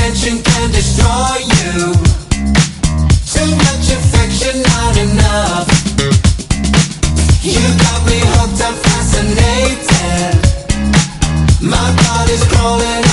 attention can destroy you. Too much affection, not enough. You got me hooked, I'm fascinated. My body's crawling